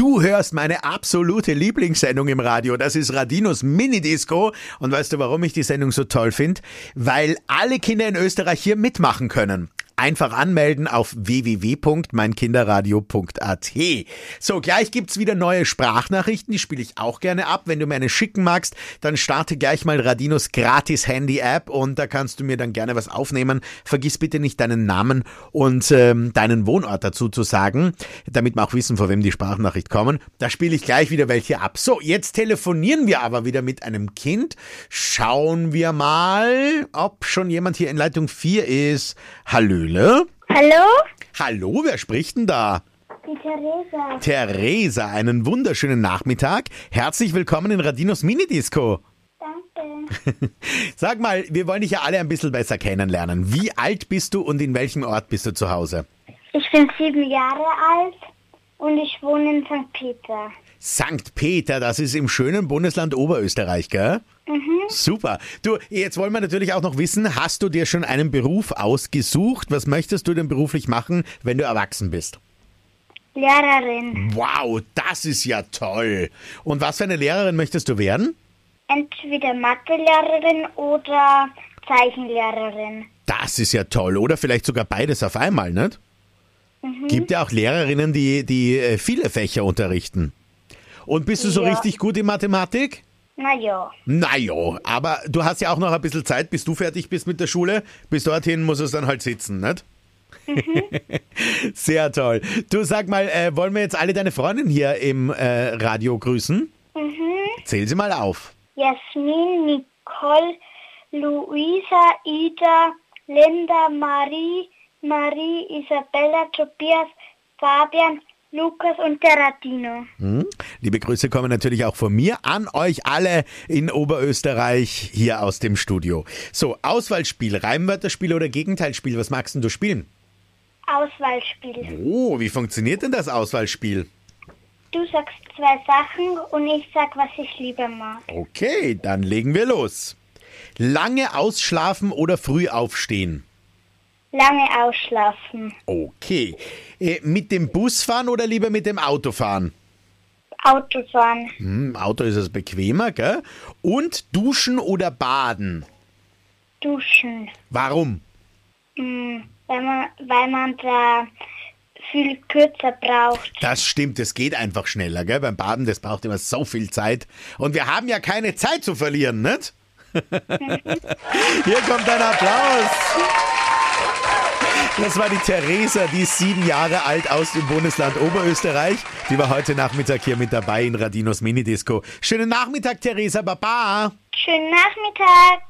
Du hörst meine absolute Lieblingssendung im Radio. Das ist Radinos Mini-Disco. Und weißt du, warum ich die Sendung so toll finde? Weil alle Kinder in Österreich hier mitmachen können. Einfach anmelden auf www.meinkinderradio.at. So, gleich gibt's wieder neue Sprachnachrichten, die spiele ich auch gerne ab. Wenn du mir eine schicken magst, dann starte gleich mal Radinos gratis Handy-App und da kannst du mir dann gerne was aufnehmen. Vergiss bitte nicht deinen Namen und deinen Wohnort dazu zu sagen, damit wir auch wissen, von wem die Sprachnachricht kommen. Da spiele ich gleich wieder welche ab. So, jetzt telefonieren wir aber wieder mit einem Kind. Schauen wir mal, ob schon jemand hier in Leitung 4 ist. Hallöle. Hallo? Hallo, wer spricht denn da? Die Theresa. Theresa, einen wunderschönen Nachmittag. Herzlich willkommen in Radinos Mini-Disco. Danke. Sag mal, wir wollen dich ja alle ein bisschen besser kennenlernen. Wie alt bist du und in welchem Ort bist du zu Hause? Ich bin 7 Jahre alt und ich wohne in St. Peter. St. Peter, das ist im schönen Bundesland Oberösterreich, gell? Super. Du, jetzt wollen wir natürlich auch noch wissen, hast du dir schon einen Beruf ausgesucht? Was möchtest du denn beruflich machen, wenn du erwachsen bist? Lehrerin. Wow, das ist ja toll. Und was für eine Lehrerin möchtest du werden? Entweder Mathelehrerin oder Zeichenlehrerin. Das ist ja toll. Oder vielleicht sogar beides auf einmal, nicht? Gibt ja auch Lehrerinnen, die viele Fächer unterrichten. Und bist du so Ja. richtig gut in Mathematik? Naja. Naja, aber du hast ja auch noch ein bisschen Zeit, bis du fertig bist mit der Schule. Bis dorthin muss es dann halt sitzen, nicht? Sehr toll. Du, sag mal, wollen wir jetzt alle deine Freundinnen hier im Radio grüßen? Zähl sie mal auf. Jasmin, Nicole, Luisa, Ida, Linda, Marie, Isabella, Tobias, Fabian, Lukas und der Radino. Liebe Grüße kommen natürlich auch von mir an euch alle in Oberösterreich hier aus dem Studio. So, Auswahlspiel, Reimwörterspiel oder Gegenteilspiel, was magst denn du spielen? Auswahlspiel. Oh, wie funktioniert denn das Auswahlspiel? Du sagst 2 Sachen und ich sag, was ich lieber mag. Okay, dann legen wir los. Lange ausschlafen oder früh aufstehen? Lange ausschlafen. Okay. Mit dem Bus fahren oder lieber mit dem Auto fahren? Autofahren. Auto ist es bequemer, gell? Und duschen oder baden? Duschen. Warum? Weil man da viel kürzer braucht. Das stimmt, es geht einfach schneller, gell? Beim Baden, das braucht immer so viel Zeit. Und wir haben ja keine Zeit zu verlieren, nicht? Hier kommt ein Applaus. Das war die Theresa, die ist 7 Jahre alt aus dem Bundesland Oberösterreich. Die war heute Nachmittag hier mit dabei in Radinos Mini-Disco. Schönen Nachmittag, Theresa, Baba. Schönen Nachmittag.